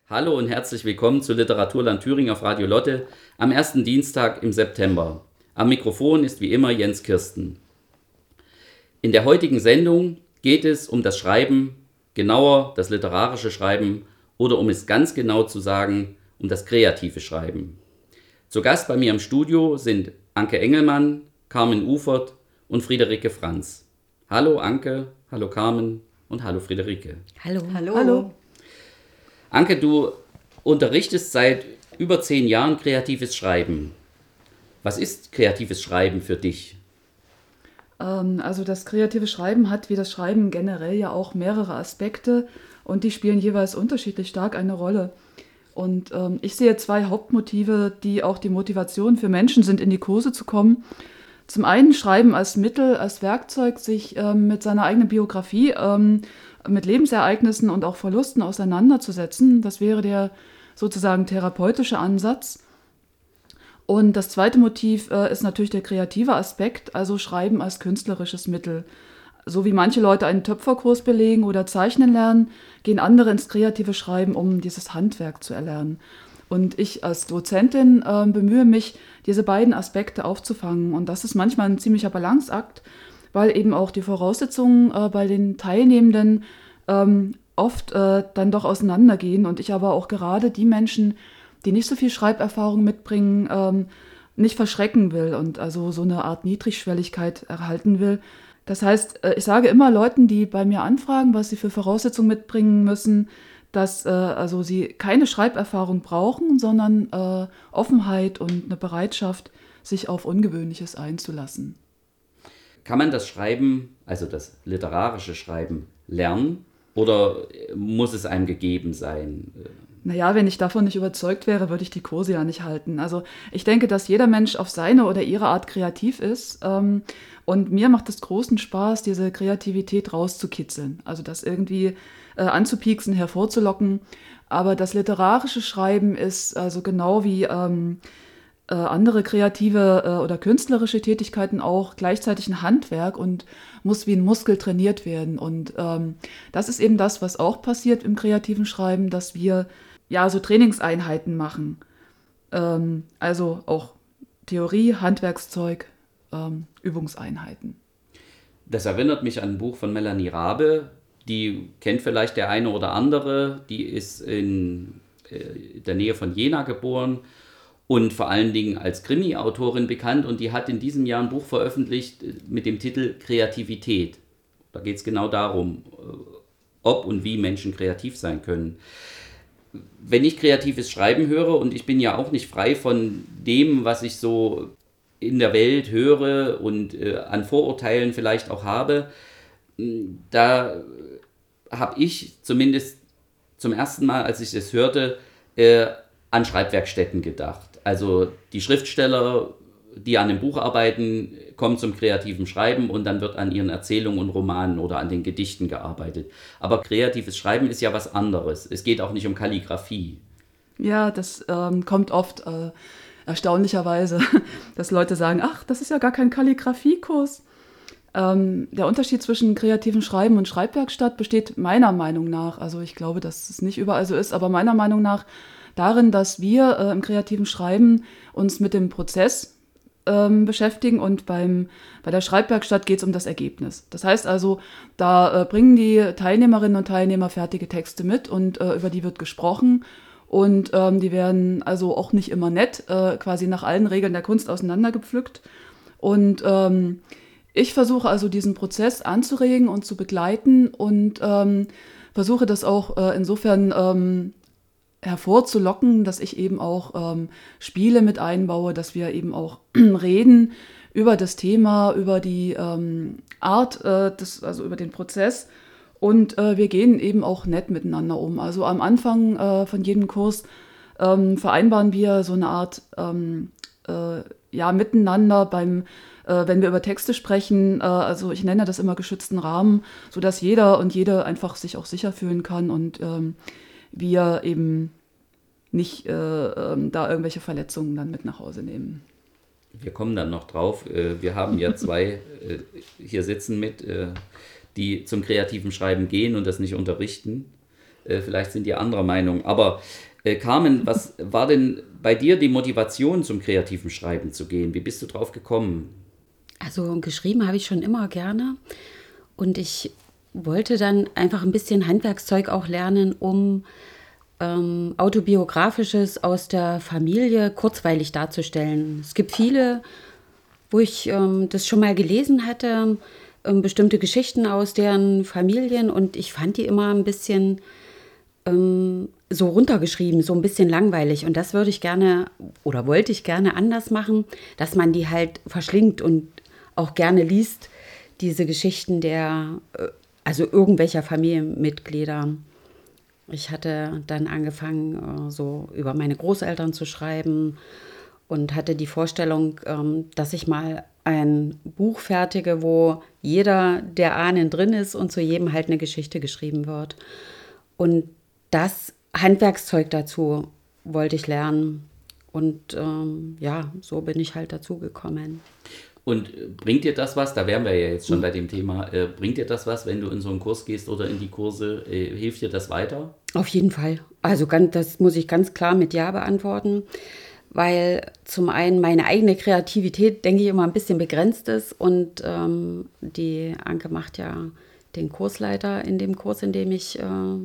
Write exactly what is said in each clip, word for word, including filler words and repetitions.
Hallo und herzlich willkommen zu Literaturland Thüringen auf Radio Lotte am ersten Dienstag im September. Am Mikrofon ist wie immer Jens Kirsten. In der heutigen Sendung geht es um das Schreiben, genauer das literarische Schreiben oder um es ganz genau zu sagen, um das kreative Schreiben. Zu Gast bei mir im Studio sind Anke Engelmann, Carmen Ufert und Friederike Franz. Hallo Anke, hallo Carmen und hallo Friederike. Hallo. Hallo. Hallo. Anke, du unterrichtest seit über zehn Jahren kreatives Schreiben. Was ist kreatives Schreiben für dich? Ähm, also das kreative Schreiben hat wie das Schreiben generell ja auch mehrere Aspekte und die spielen jeweils unterschiedlich stark eine Rolle. Und ähm, ich sehe zwei Hauptmotive, die auch die Motivation für Menschen sind, in die Kurse zu kommen. Zum einen Schreiben als Mittel, als Werkzeug, sich ähm, mit seiner eigenen Biografie, ähm, mit Lebensereignissen und auch Verlusten auseinanderzusetzen. Das wäre der sozusagen therapeutische Ansatz. Und das zweite Motiv äh, ist natürlich der kreative Aspekt, also Schreiben als künstlerisches Mittel. So wie manche Leute einen Töpferkurs belegen oder zeichnen lernen, gehen andere ins kreative Schreiben, um dieses Handwerk zu erlernen. Und ich als Dozentin äh, bemühe mich, diese beiden Aspekte aufzufangen. Und das ist manchmal ein ziemlicher Balanceakt, weil eben auch die Voraussetzungen äh, bei den Teilnehmenden ähm, oft äh, dann doch auseinandergehen. Und ich aber auch gerade die Menschen, die nicht so viel Schreiberfahrung mitbringen, ähm, nicht verschrecken will und also so eine Art Niedrigschwelligkeit erhalten will. Das heißt, äh, ich sage immer Leuten, die bei mir anfragen, was sie für Voraussetzungen mitbringen müssen, dass äh, also sie keine Schreiberfahrung brauchen, sondern äh, Offenheit und eine Bereitschaft, sich auf Ungewöhnliches einzulassen. Kann man das Schreiben, also das literarische Schreiben, lernen oder muss es einem gegeben sein? Naja, wenn ich davon nicht überzeugt wäre, würde ich die Kurse ja nicht halten. Also ich denke, dass jeder Mensch auf seine oder ihre Art kreativ ist. Ähm, und mir macht es großen Spaß, diese Kreativität rauszukitzeln. Also das irgendwie äh, anzupieksen, hervorzulocken. Aber das literarische Schreiben ist also genau wie ähm, äh, andere kreative äh, oder künstlerische Tätigkeiten auch gleichzeitig ein Handwerk und muss wie ein Muskel trainiert werden. Und ähm, das ist eben das, was auch passiert im kreativen Schreiben, dass wir ja so Trainingseinheiten machen. Ähm, also auch Theorie, Handwerkszeug, ähm, Übungseinheiten. Das erinnert mich an ein Buch von Melanie Rabe, die kennt vielleicht der eine oder andere, die ist in äh, der Nähe von Jena geboren und vor allen Dingen als Krimi-Autorin bekannt und die hat in diesem Jahr ein Buch veröffentlicht mit dem Titel Kreativität. Da geht es genau darum, ob und wie Menschen kreativ sein können. Wenn ich kreatives Schreiben höre, und ich bin ja auch nicht frei von dem, was ich so in der Welt höre und äh, an Vorurteilen vielleicht auch habe, da habe ich zumindest zum ersten Mal, als ich das hörte, äh, an Schreibwerkstätten gedacht. Also die Schriftsteller, die an dem Buch arbeiten, kommen zum kreativen Schreiben und dann wird an ihren Erzählungen und Romanen oder an den Gedichten gearbeitet. Aber kreatives Schreiben ist ja was anderes. Es geht auch nicht um Kalligrafie. Ja, das ähm, kommt oft äh, erstaunlicherweise, dass Leute sagen, ach, das ist ja gar kein Kalligrafiekurs. Ähm, der Unterschied zwischen kreativem Schreiben und Schreibwerkstatt besteht meiner Meinung nach, also ich glaube, dass es nicht überall so ist, aber meiner Meinung nach darin, dass wir äh, im kreativen Schreiben uns mit dem Prozess ähm, beschäftigen und beim, bei der Schreibwerkstatt geht es um das Ergebnis. Das heißt also, da äh, bringen die Teilnehmerinnen und Teilnehmer fertige Texte mit und äh, über die wird gesprochen und ähm, die werden also auch nicht immer nett, äh, quasi nach allen Regeln der Kunst auseinandergepflückt und ähm, ich versuche also diesen Prozess anzuregen und zu begleiten und ähm, versuche das auch äh, insofern ähm, hervorzulocken, dass ich eben auch ähm, Spiele mit einbaue, dass wir eben auch reden über das Thema, über die ähm, Art, äh, des, also über den Prozess und äh, wir gehen eben auch nett miteinander um. Also am Anfang äh, von jedem Kurs ähm, vereinbaren wir so eine Art ähm, äh, ja, Miteinander beim äh, wenn wir über Texte sprechen, äh, also ich nenne das immer geschützten Rahmen, sodass jeder und jede einfach sich auch sicher fühlen kann und ähm, wir eben nicht äh, äh, da irgendwelche Verletzungen dann mit nach Hause nehmen. Wir kommen dann noch drauf. Wir haben ja zwei äh, hier sitzen mit, äh, die zum kreativen Schreiben gehen und das nicht unterrichten. Äh, vielleicht sind die anderer Meinung. Aber äh, Carmen, was war denn bei dir die Motivation, zum kreativen Schreiben zu gehen? Wie bist du drauf gekommen? Also geschrieben habe ich schon immer gerne. Und ich wollte dann einfach ein bisschen Handwerkszeug auch lernen, um ähm, Autobiografisches aus der Familie kurzweilig darzustellen. Es gibt viele, wo ich ähm, das schon mal gelesen hatte, ähm, bestimmte Geschichten aus deren Familien, und ich fand die immer ein bisschen ähm, so runtergeschrieben, so ein bisschen langweilig. Und das würde ich gerne oder wollte ich gerne anders machen, dass man die halt verschlingt und auch gerne liest, diese Geschichten der, also irgendwelcher Familienmitglieder. Ich hatte dann angefangen, so über meine Großeltern zu schreiben und hatte die Vorstellung, dass ich mal ein Buch fertige, wo jeder der Ahnen drin ist und zu jedem halt eine Geschichte geschrieben wird. Und das Handwerkszeug dazu wollte ich lernen. Und ähm, ja, so bin ich halt dazu gekommen. Und bringt dir das was, da wären wir ja jetzt schon bei dem Thema, äh, bringt dir das was, wenn du in so einen Kurs gehst oder in die Kurse, äh, hilft dir das weiter? Auf jeden Fall. Also ganz, das muss ich ganz klar mit Ja beantworten, weil zum einen meine eigene Kreativität, denke ich, immer ein bisschen begrenzt ist, und ähm, die Anke macht ja den Kursleiter in dem Kurs, in dem ich äh,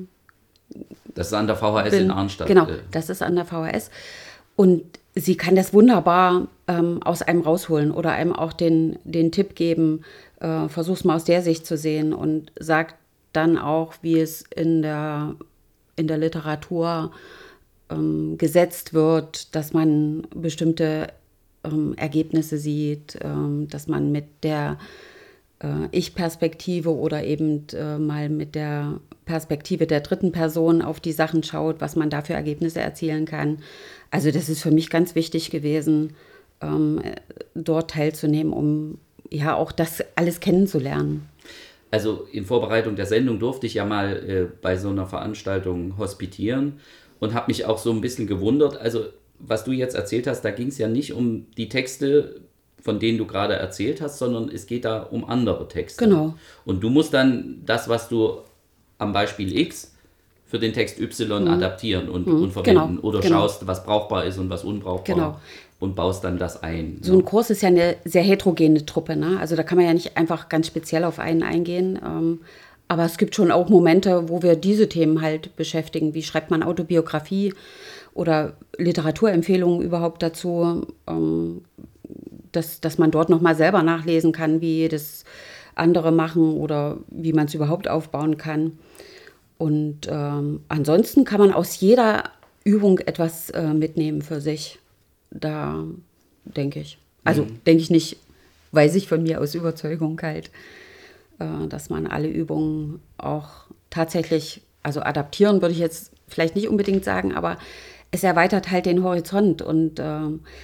Das ist an der V H S bin. in Arnstadt. Genau, das ist an der V H S. Und sie kann das wunderbar ähm, aus einem rausholen oder einem auch den, den Tipp geben, äh, versuch's mal aus der Sicht zu sehen, und sagt dann auch, wie es in der, in der Literatur ähm, gesetzt wird, dass man bestimmte ähm, Ergebnisse sieht, ähm, dass man mit der äh, Ich-Perspektive oder eben äh, mal mit der Perspektive der dritten Person auf die Sachen schaut, was man da für Ergebnisse erzielen kann. Also das ist für mich ganz wichtig gewesen, ähm, dort teilzunehmen, um ja auch das alles kennenzulernen. Also in Vorbereitung der Sendung durfte ich ja mal äh, bei so einer Veranstaltung hospitieren und habe mich auch so ein bisschen gewundert. Also was du jetzt erzählt hast, da ging es ja nicht um die Texte, von denen du gerade erzählt hast, sondern es geht da um andere Texte. Genau. Und du musst dann das, was du am Beispiel X für den Text Y mhm. adaptieren und, mhm. und verwenden. Genau. Oder genau. schaust, was brauchbar ist und was unbrauchbar. Genau. Und baust dann das ein. So ein Kurs ist ja eine sehr heterogene Truppe, ne? Also da kann man ja nicht einfach ganz speziell auf einen eingehen. Ähm, aber es gibt schon auch Momente, wo wir diese Themen halt beschäftigen. Wie schreibt man Autobiografie oder Literaturempfehlungen überhaupt dazu? Ähm, dass, dass man dort nochmal selber nachlesen kann, wie das andere machen oder wie man es überhaupt aufbauen kann. Und ähm, ansonsten kann man aus jeder Übung etwas äh, mitnehmen für sich. Da denke ich. Also mhm. denke ich nicht, weiß ich von mir aus Überzeugung halt, äh, dass man alle Übungen auch tatsächlich, also adaptieren würde ich jetzt vielleicht nicht unbedingt sagen, aber es erweitert halt den Horizont und äh,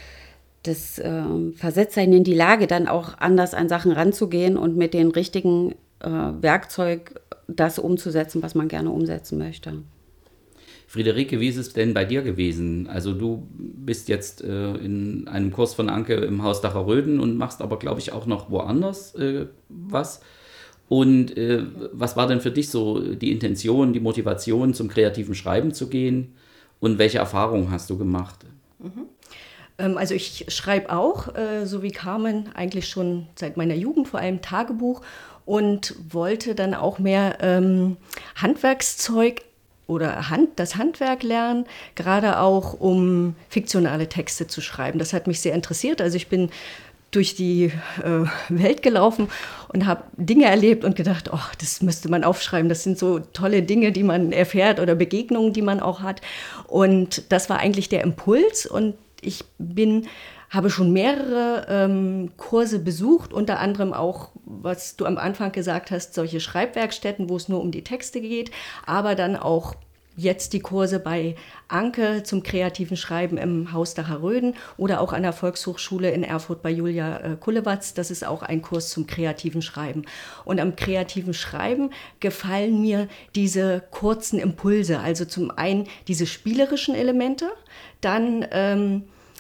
das äh, versetzt einen in die Lage, dann auch anders an Sachen ranzugehen und mit den richtigen äh, Werkzeug das umzusetzen, was man gerne umsetzen möchte. Friederike, wie ist es denn bei dir gewesen? Also du bist jetzt äh, in einem Kurs von Anke im Haus Dacher-Röden und machst aber, glaube ich, auch noch woanders äh, was. Und äh, was war denn für dich so die Intention, die Motivation, zum kreativen Schreiben zu gehen? Und welche Erfahrungen hast du gemacht? Mhm. Ähm, also ich schreibe auch, äh, so wie Carmen, eigentlich schon seit meiner Jugend, vor allem Tagebuch, und wollte dann auch mehr ähm, Handwerkszeug oder Hand, das Handwerk lernen, gerade auch um fiktionale Texte zu schreiben. Das hat mich sehr interessiert. Also ich bin durch die äh, Welt gelaufen und habe Dinge erlebt und gedacht, oh, das müsste man aufschreiben. Das sind so tolle Dinge, die man erfährt oder Begegnungen, die man auch hat. Und das war eigentlich der Impuls. Und ich bin habe schon mehrere ähm, Kurse besucht, unter anderem auch, was du am Anfang gesagt hast, solche Schreibwerkstätten, wo es nur um die Texte geht, aber dann auch jetzt die Kurse bei Anke zum kreativen Schreiben im Haus Dacher-Röden oder auch an der Volkshochschule in Erfurt bei Julia äh, Kullewatz. Das ist auch ein Kurs zum kreativen Schreiben. Und am kreativen Schreiben gefallen mir diese kurzen Impulse, also zum einen diese spielerischen Elemente, dann ähm,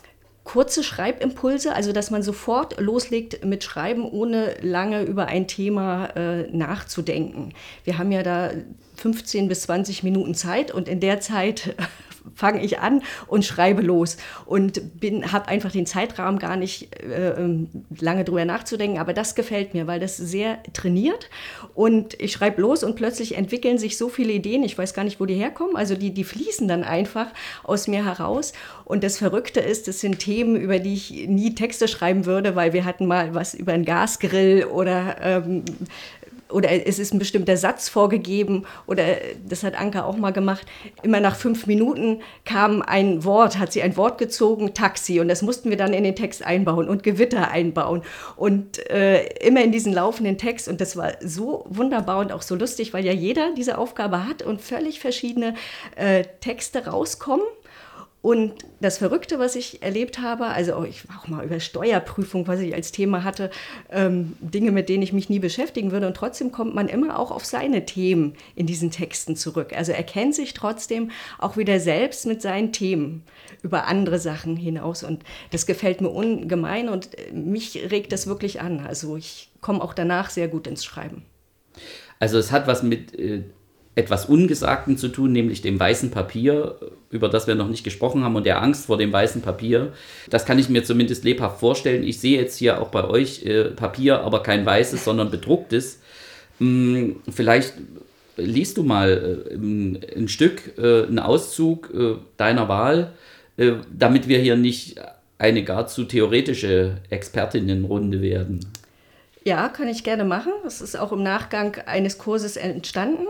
kurze Schreibimpulse, also dass man sofort loslegt mit Schreiben, ohne lange über ein Thema äh, nachzudenken. Wir haben ja da fünfzehn bis zwanzig Minuten Zeit und in der Zeit fange ich an und schreibe los und habe einfach den Zeitrahmen gar nicht äh, lange drüber nachzudenken, aber das gefällt mir, weil das sehr trainiert und ich schreibe los und plötzlich entwickeln sich so viele Ideen, ich weiß gar nicht, wo die herkommen, also die, die fließen dann einfach aus mir heraus und das Verrückte ist, das sind Themen, über die ich nie Texte schreiben würde, weil wir hatten mal was über einen Gasgrill oder ähm, oder es ist ein bestimmter Satz vorgegeben oder das hat Anka auch mal gemacht. Immer nach fünf Minuten kam ein Wort, hat sie ein Wort gezogen, Taxi und das mussten wir dann in den Text einbauen und Gewitter einbauen und äh, immer in diesen laufenden Text und das war so wunderbar und auch so lustig, weil ja jeder diese Aufgabe hat und völlig verschiedene äh, Texte rauskommen. Und das Verrückte, was ich erlebt habe, also auch, ich war auch mal über Steuerprüfung, was ich als Thema hatte, ähm, Dinge, mit denen ich mich nie beschäftigen würde. Und trotzdem kommt man immer auch auf seine Themen in diesen Texten zurück. Also er kennt sich trotzdem auch wieder selbst mit seinen Themen über andere Sachen hinaus. Und das gefällt mir ungemein und mich regt das wirklich an. Also ich komme auch danach sehr gut ins Schreiben. Also es hat was mit äh, etwas Ungesagten zu tun, nämlich dem weißen Papier, über das wir noch nicht gesprochen haben und der Angst vor dem weißen Papier. Das kann ich mir zumindest lebhaft vorstellen. Ich sehe jetzt hier auch bei euch äh, Papier, aber kein weißes, sondern bedrucktes. Hm, vielleicht liest du mal äh, ein, ein Stück, äh, einen Auszug äh, deiner Wahl, äh, damit wir hier nicht eine gar zu theoretische Expertinnenrunde werden. Ja, kann ich gerne machen. Das ist auch im Nachgang eines Kurses entstanden.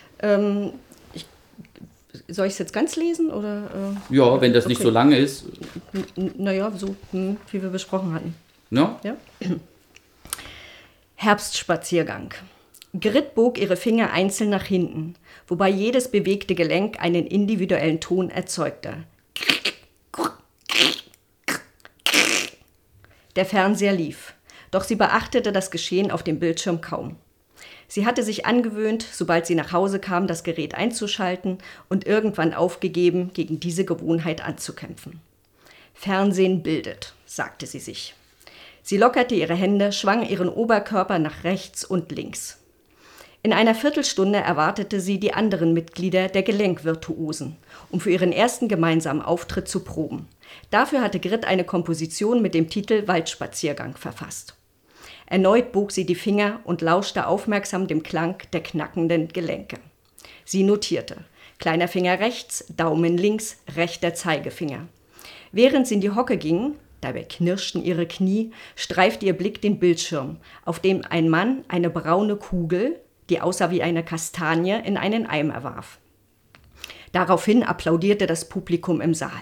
Ähm, ich, soll ich es jetzt ganz lesen? Oder, äh, ja, wenn das okay. nicht so lange ist. Naja, so hm, wie wir besprochen hatten. Ja? Ja. Herbstspaziergang. Grit bog ihre Finger einzeln nach hinten, wobei jedes bewegte Gelenk einen individuellen Ton erzeugte. Der Fernseher lief, doch sie beachtete das Geschehen auf dem Bildschirm kaum. Sie hatte sich angewöhnt, sobald sie nach Hause kam, das Gerät einzuschalten und irgendwann aufgegeben, gegen diese Gewohnheit anzukämpfen. Fernsehen bildet, sagte sie sich. Sie lockerte ihre Hände, schwang ihren Oberkörper nach rechts und links. In einer Viertelstunde erwartete sie die anderen Mitglieder der Gelenkvirtuosen, um für ihren ersten gemeinsamen Auftritt zu proben. Dafür hatte Grit eine Komposition mit dem Titel Waldspaziergang verfasst. Erneut bog sie die Finger und lauschte aufmerksam dem Klang der knackenden Gelenke. Sie notierte: kleiner Finger rechts, Daumen links, rechter Zeigefinger. Während sie in die Hocke ging, dabei knirschten ihre Knie, streifte ihr Blick den Bildschirm, auf dem ein Mann eine braune Kugel, die aussah wie eine Kastanie, in einen Eimer warf. Daraufhin applaudierte das Publikum im Saal.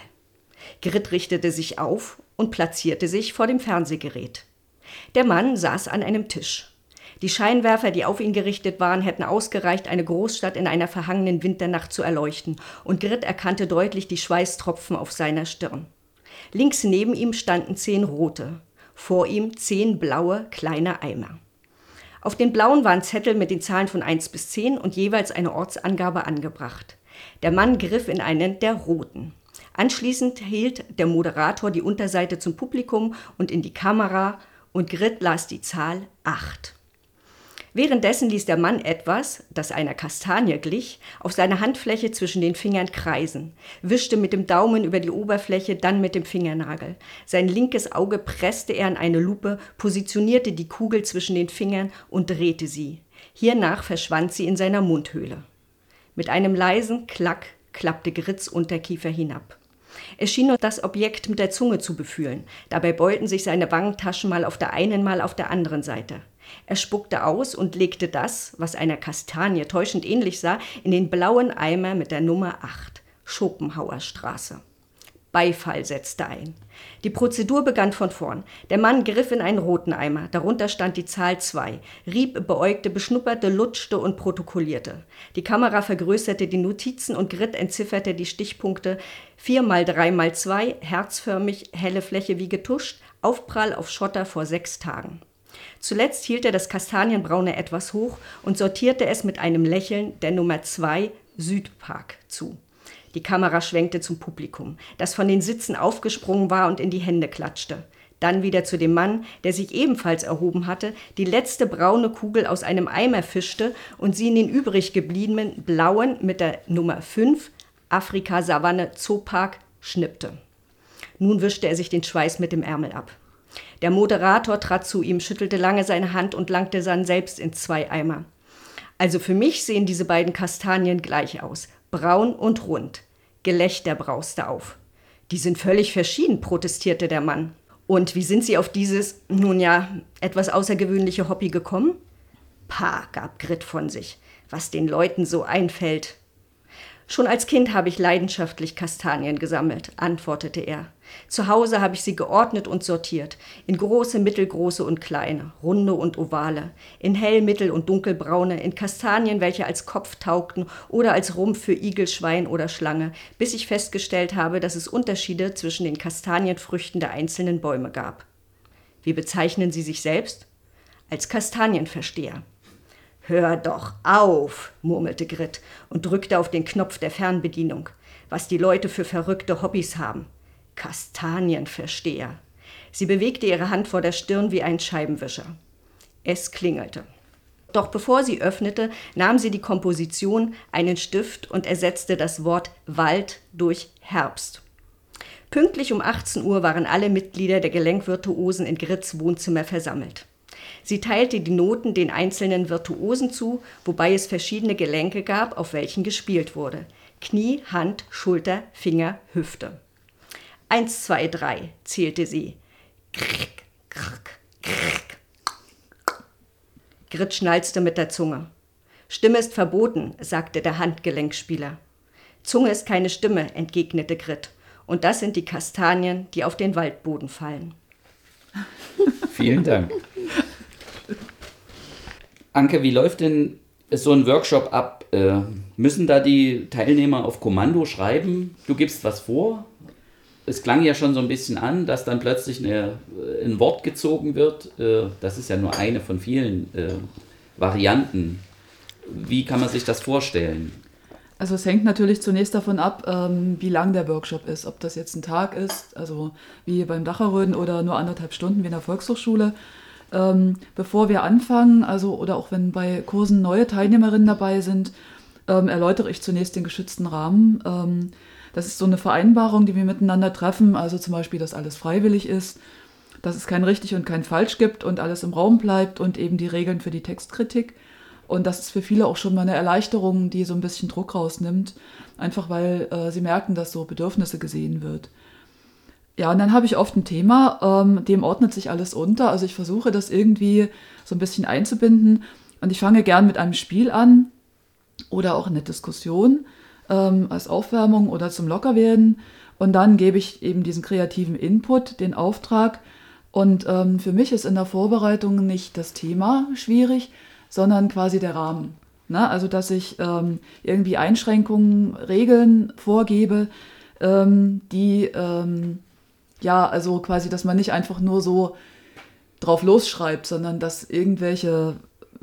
Grit richtete sich auf und platzierte sich vor dem Fernsehgerät. Der Mann saß an einem Tisch. Die Scheinwerfer, die auf ihn gerichtet waren, hätten ausgereicht, eine Großstadt in einer verhangenen Winternacht zu erleuchten, und Grit erkannte deutlich die Schweißtropfen auf seiner Stirn. Links neben ihm standen zehn rote, vor ihm zehn blaue kleine Eimer. Auf den blauen waren Zettel mit den Zahlen von eins bis zehn und jeweils eine Ortsangabe angebracht. Der Mann griff in einen der roten. Anschließend hielt der Moderator die Unterseite zum Publikum und in die Kamera, und Grit las die Zahl acht. Währenddessen ließ der Mann etwas, das einer Kastanie glich, auf seiner Handfläche zwischen den Fingern kreisen, wischte mit dem Daumen über die Oberfläche, dann mit dem Fingernagel. Sein linkes Auge presste er an eine Lupe, positionierte die Kugel zwischen den Fingern und drehte sie. Hiernach verschwand sie in seiner Mundhöhle. Mit einem leisen Klack klappte Grits Unterkiefer hinab. Es schien nur das Objekt mit der Zunge zu befühlen. Dabei beulten sich seine Wangentaschen mal auf der einen, mal auf der anderen Seite. Er spuckte aus und legte das, was einer Kastanie täuschend ähnlich sah, in den blauen Eimer mit der Nummer acht, Schopenhauerstraße. Beifall setzte ein. Die Prozedur begann von vorn. Der Mann griff in einen roten Eimer, darunter stand die Zahl zwei, rieb, beäugte, beschnupperte, lutschte und protokollierte. Die Kamera vergrößerte die Notizen und Grit entzifferte die Stichpunkte vier mal drei mal zwei, herzförmig, helle Fläche wie getuscht, Aufprall auf Schotter vor sechs Tagen. Zuletzt hielt er das kastanienbraune etwas hoch und sortierte es mit einem Lächeln der Nummer zwei Südpark zu. Die Kamera schwenkte zum Publikum, das von den Sitzen aufgesprungen war und in die Hände klatschte. Dann wieder zu dem Mann, der sich ebenfalls erhoben hatte, die letzte braune Kugel aus einem Eimer fischte und sie in den übrig gebliebenen blauen mit der Nummer fünf Afrika-Savanne Zoopark schnippte. Nun wischte er sich den Schweiß mit dem Ärmel ab. Der Moderator trat zu ihm, schüttelte lange seine Hand und langte dann selbst in zwei Eimer. Also für mich sehen diese beiden Kastanien gleich aus, braun und rund. Gelächter brauste auf. Die sind völlig verschieden, protestierte der Mann. Und wie sind Sie auf dieses, nun ja, etwas außergewöhnliche Hobby gekommen? Pah, gab Grit von sich, was den Leuten so einfällt. Schon als Kind habe ich leidenschaftlich Kastanien gesammelt, antwortete er. Zu Hause habe ich sie geordnet und sortiert, in große, mittelgroße und kleine, runde und ovale, in hell, mittel und dunkelbraune, in Kastanien, welche als Kopf taugten oder als Rumpf für Igel, Schwein oder Schlange, bis ich festgestellt habe, dass es Unterschiede zwischen den Kastanienfrüchten der einzelnen Bäume gab. Wie bezeichnen Sie sich selbst? Als Kastanienversteher. »Hör doch auf«, murmelte Grit und drückte auf den Knopf der Fernbedienung. Was die Leute für verrückte Hobbys haben. Kastanienversteher. Sie bewegte ihre Hand vor der Stirn wie ein Scheibenwischer. Es klingelte. Doch bevor sie öffnete, nahm sie die Komposition, einen Stift und ersetzte das Wort Wald durch Herbst. Pünktlich um achtzehn Uhr waren alle Mitglieder der Gelenkvirtuosen in Grits Wohnzimmer versammelt. Sie teilte die Noten den einzelnen Virtuosen zu, wobei es verschiedene Gelenke gab, auf welchen gespielt wurde. Knie, Hand, Schulter, Finger, Hüfte. Eins, zwei, drei, zählte sie. Krrk, krrk, krrk. Grit schnalzte mit der Zunge. Stimme ist verboten, sagte der Handgelenkspieler. Zunge ist keine Stimme, entgegnete Grit. Und das sind die Kastanien, die auf den Waldboden fallen. Vielen Dank. Anke, wie läuft denn so ein Workshop ab? Äh, müssen da die Teilnehmer auf Kommando schreiben? Du gibst was vor? Es klang ja schon so ein bisschen an, dass dann plötzlich eine, ein Wort gezogen wird. Äh, das ist ja nur eine von vielen äh, Varianten. Wie kann man sich das vorstellen? Also es hängt natürlich zunächst davon ab, ähm, wie lang der Workshop ist. Ob das jetzt ein Tag ist, also wie beim Dacherröden, oder nur anderthalb Stunden wie in der Volkshochschule. Ähm, bevor wir anfangen, also oder auch wenn bei Kursen neue Teilnehmerinnen dabei sind, ähm, erläutere ich zunächst den geschützten Rahmen. Ähm, das ist so eine Vereinbarung, die wir miteinander treffen, also zum Beispiel, dass alles freiwillig ist, dass es kein richtig und kein falsch gibt und alles im Raum bleibt und eben die Regeln für die Textkritik. Und das ist für viele auch schon mal eine Erleichterung, die so ein bisschen Druck rausnimmt, einfach weil äh, sie merken, dass so Bedürfnisse gesehen wird. Ja, und dann habe ich oft ein Thema, ähm, dem ordnet sich alles unter. Also ich versuche das irgendwie so ein bisschen einzubinden und ich fange gern mit einem Spiel an oder auch eine Diskussion ähm, als Aufwärmung oder zum Lockerwerden. Und dann gebe ich eben diesen kreativen Input, den Auftrag. Und ähm, für mich ist in der Vorbereitung nicht das Thema schwierig, sondern quasi der Rahmen. Na, also dass ich ähm, irgendwie Einschränkungen, Regeln vorgebe, ähm, die... Ähm, Ja, also quasi, dass man nicht einfach nur so drauf losschreibt, sondern dass irgendwelche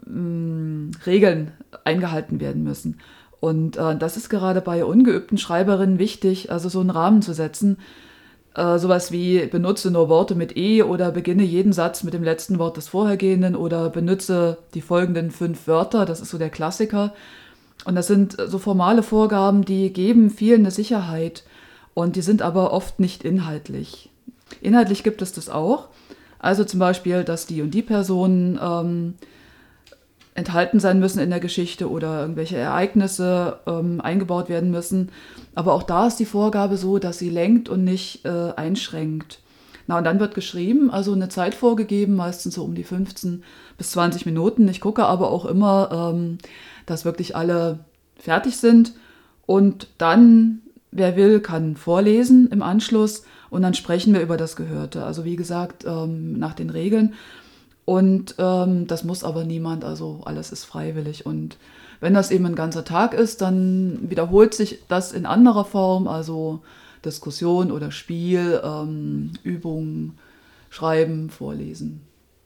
mh, Regeln eingehalten werden müssen. Und äh, das ist gerade bei ungeübten Schreiberinnen wichtig, also so einen Rahmen zu setzen. Äh, sowas wie benutze nur Worte mit E oder beginne jeden Satz mit dem letzten Wort des vorhergehenden oder benutze die folgenden fünf Wörter, das ist so der Klassiker. Und das sind so formale Vorgaben, die geben vielen eine Sicherheit. Und die sind aber oft nicht inhaltlich. Inhaltlich gibt es das auch. Also zum Beispiel, dass die und die Personen ähm, enthalten sein müssen in der Geschichte oder irgendwelche Ereignisse ähm, eingebaut werden müssen. Aber auch da ist die Vorgabe so, dass sie lenkt und nicht äh, einschränkt. Na, und dann wird geschrieben, also eine Zeit vorgegeben, meistens so um die fünfzehn bis zwanzig Minuten. Ich gucke aber auch immer, ähm, dass wirklich alle fertig sind. Und dann... Wer will, kann vorlesen im Anschluss und dann sprechen wir über das Gehörte. Also wie gesagt, ähm, nach den Regeln. Und ähm, das muss aber niemand, also alles ist freiwillig. Und wenn das eben ein ganzer Tag ist, dann wiederholt sich das in anderer Form, also Diskussion oder Spiel, ähm, Übungen, Schreiben, Vorlesen.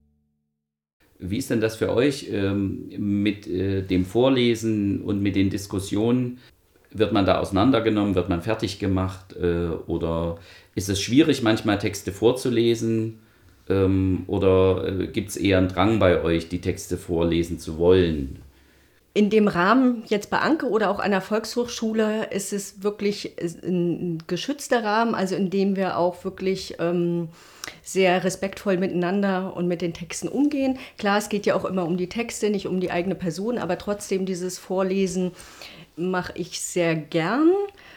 Wie ist denn das für euch ähm, mit äh, dem Vorlesen und mit den Diskussionen? wird man da auseinandergenommen, wird man fertig gemacht äh, oder ist es schwierig, manchmal Texte vorzulesen ähm, oder äh, gibt es eher einen Drang bei euch, die Texte vorlesen zu wollen? In dem Rahmen jetzt bei Anke oder auch an der Volkshochschule ist es wirklich ein geschützter Rahmen, also in dem wir auch wirklich ähm, sehr respektvoll miteinander und mit den Texten umgehen. Klar, es geht ja auch immer um die Texte, nicht um die eigene Person, aber trotzdem dieses Vorlesen mache ich sehr gern,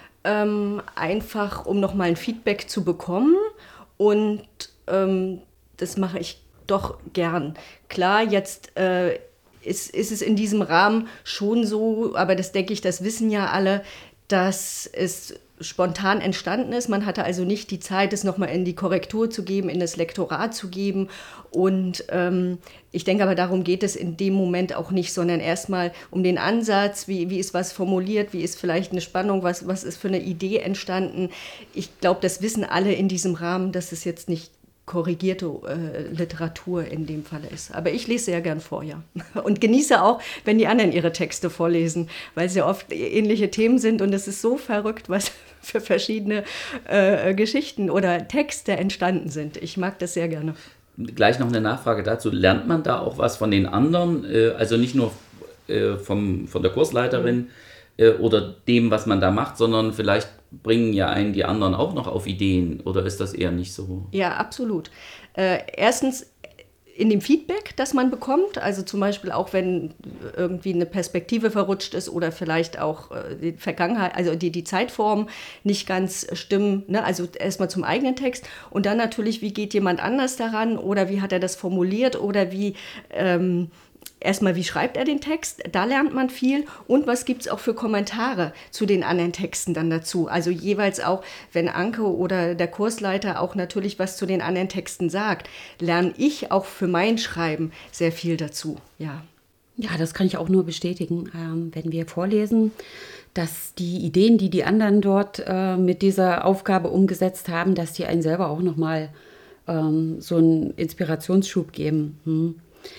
ähm, einfach um nochmal ein Feedback zu bekommen und ähm, das mache ich doch gern. Klar, jetzt äh, ist, ist es in diesem Rahmen schon so, aber das denke ich, das wissen ja alle, dass es spontan entstanden ist. Man hatte also nicht die Zeit, es nochmal in die Korrektur zu geben, in das Lektorat zu geben. Und ähm, ich denke aber, darum geht es in dem Moment auch nicht, sondern erstmal um den Ansatz, wie, wie ist was formuliert, wie ist vielleicht eine Spannung, was, was ist für eine Idee entstanden. Ich glaube, das wissen alle in diesem Rahmen, dass es jetzt nicht korrigierte äh, Literatur in dem Fall ist. Aber ich lese sehr gern vor, ja. Und genieße auch, wenn die anderen ihre Texte vorlesen, weil es ja oft ähnliche Themen sind und es ist so verrückt, was für verschiedene äh, Geschichten oder Texte entstanden sind. Ich mag das sehr gerne. Gleich noch eine Nachfrage dazu. Lernt man da auch was von den anderen? Äh, also nicht nur äh, vom, von der Kursleiterin mhm. äh, oder dem, was man da macht, sondern vielleicht bringen ja einen die anderen auch noch auf Ideen oder ist das eher nicht so? Ja, absolut. Äh, erstens in dem Feedback, das man bekommt, also zum Beispiel auch wenn irgendwie eine Perspektive verrutscht ist oder vielleicht auch äh, die Vergangenheit, also die, die Zeitform nicht ganz stimmen, ne? Also erstmal zum eigenen Text und dann natürlich, wie geht jemand anders daran oder wie hat er das formuliert oder wie ähm, erstmal, wie schreibt er den Text? Da lernt man viel. Und was gibt es auch für Kommentare zu den anderen Texten dann dazu? Also jeweils auch, wenn Anke oder der Kursleiter auch natürlich was zu den anderen Texten sagt, lerne ich auch für mein Schreiben sehr viel dazu. Ja, ja, das kann ich auch nur bestätigen, ähm, wenn wir vorlesen, dass die Ideen, die die anderen dort äh, mit dieser Aufgabe umgesetzt haben, dass die einen selber auch nochmal ähm, so einen Inspirationsschub geben. Hm.